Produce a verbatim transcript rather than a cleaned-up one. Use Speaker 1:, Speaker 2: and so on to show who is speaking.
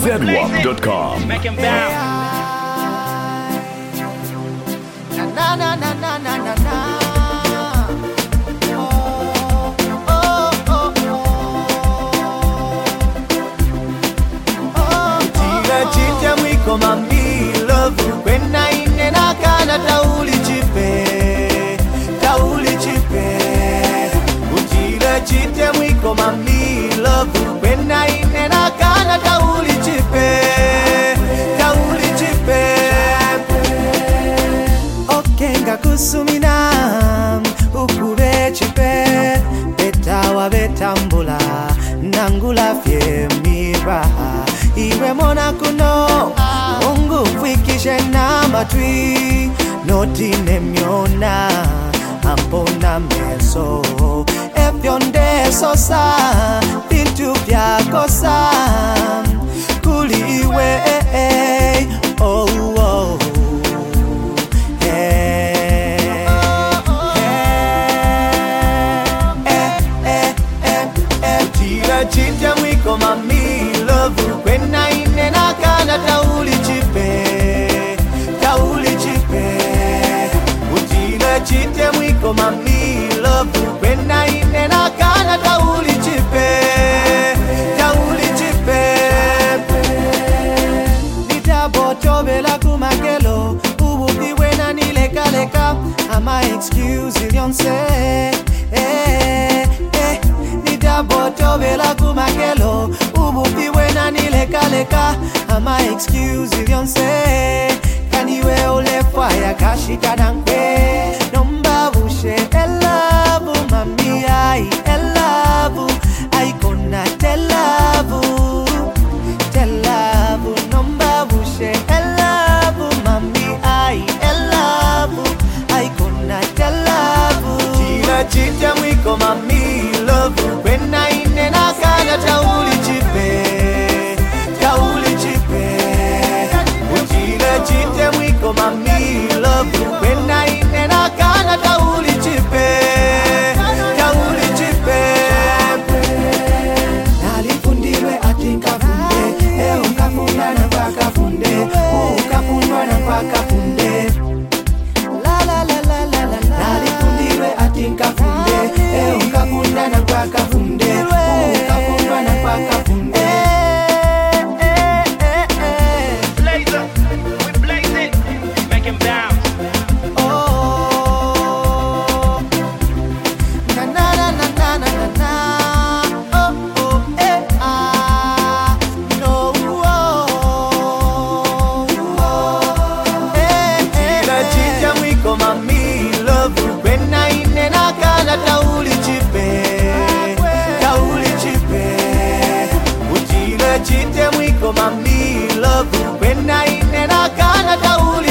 Speaker 1: zedwap dot com.
Speaker 2: Make him bounce.
Speaker 3: Na na na na na na na. Oh oh oh oh. Oh, tira chita mwiko mami love when I nena kana tauli chipe, tauli chipe. Utira chita mwiko mami love when I nena kana tauli chipe, tauli chipe. Kenga kusumina ukube chipe betawa betambula nangula fye miraha iwe mona kuno Mungu fikishe na matwi noti nemyona ampona meso efyonde sosa bintu vyakosa kuliwe oh oh Chita mwiko mami love when I nena kana tauli chipe, tauli chipe. Utila chita mwiko mami love when I nena kana tauli chipe, tauli chipe. Nitaboto bela kumakelo ubupi wena nileka leka ama excuse ilionse eh eh. Boto bela kumakelo ubupi wena nileka leka ama excuse ilionse kaniwe ole fire kashika dankwe nomba bushe elabu mami ai elabu ai kona telabu telabu nomba bushe elabu mami ai elabu ai kona telabu tira chita mwiko mami love when I nena kana tauli chipe, tauli chipe. Utila chite mwiko mami love when I nena kana tauli chipe, tauli chipe. Nalifundiwe atinka funde, eh ukafunda na mpaka funde, ukafundwa na mpaka funde. La la la la la la. Nalifundiwe atinka funde, eh ukafunda na mpaka funde, ukafundwa na mpaka funde.
Speaker 2: Blazer, we blaze it. Make him bounce.
Speaker 3: Oh, na na na na na na na. Oh oh eh ah no oh oh eh eh. Tira chita mwiko mami love when I nena kana tauli chipe, tauli chipe. Utila chita mwiko mami love when I nena kana tauli